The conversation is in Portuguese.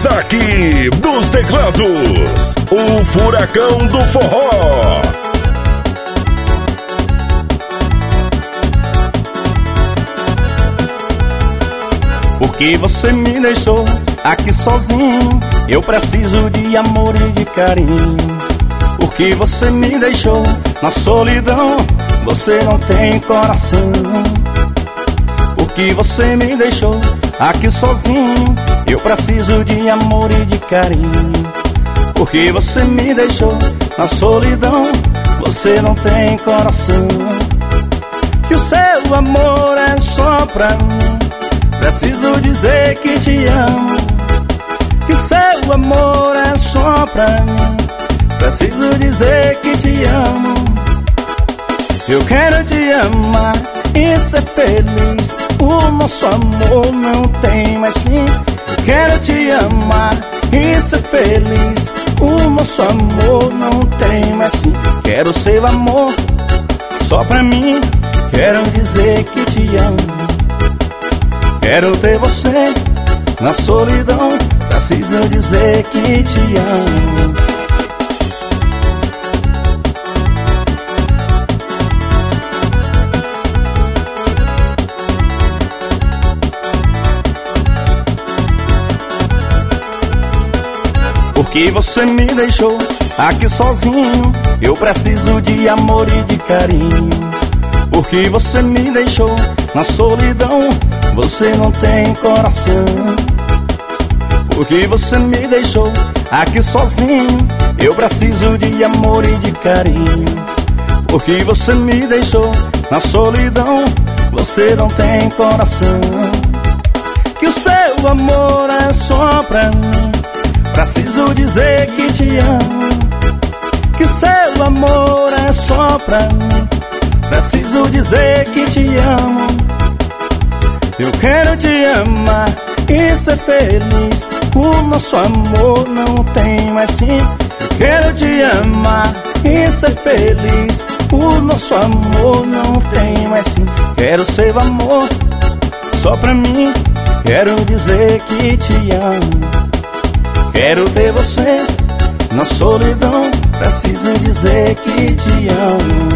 destaque dos teclados, o furacão do forró. Porque você me deixou aqui sozinho, eu preciso de amor e de carinho. Porque você me deixou na solidão, você não tem coração. Porque você me deixou aqui sozinho, eu preciso de amor e de carinho. Porque você me deixou na solidão, você não tem coração. Que o seu amor é só pra mim, preciso dizer que te amo. Que seu amor é só pra mim, preciso dizer que te amo. Eu quero te amar e ser feliz, o nosso amor não tem mais fim. Eu quero te amar e ser feliz, o nosso amor não tem mais fim. Quero seu amor só pra mim, quero dizer que te amo. Quero ter você na solidão, preciso dizer que te amo. Porque você me deixou aqui sozinho, eu preciso de amor e de carinho. Porque você me deixou na solidão, você não tem coração. Porque você me deixou aqui sozinho, eu preciso de amor e de carinho. Porque você me deixou na solidão, você não tem coração. Que o seu amor é só pra mim, preciso dizer que te amo. Que seu amor é só pra mim, preciso dizer que te amo. Eu quero te amar e ser feliz, o nosso amor não tem mais fim. Eu quero te amar e ser feliz, o nosso amor não tem mais fim. Quero seu amor só pra mim, quero dizer que te amo. Quero ter você na solidão, preciso dizer que te amo.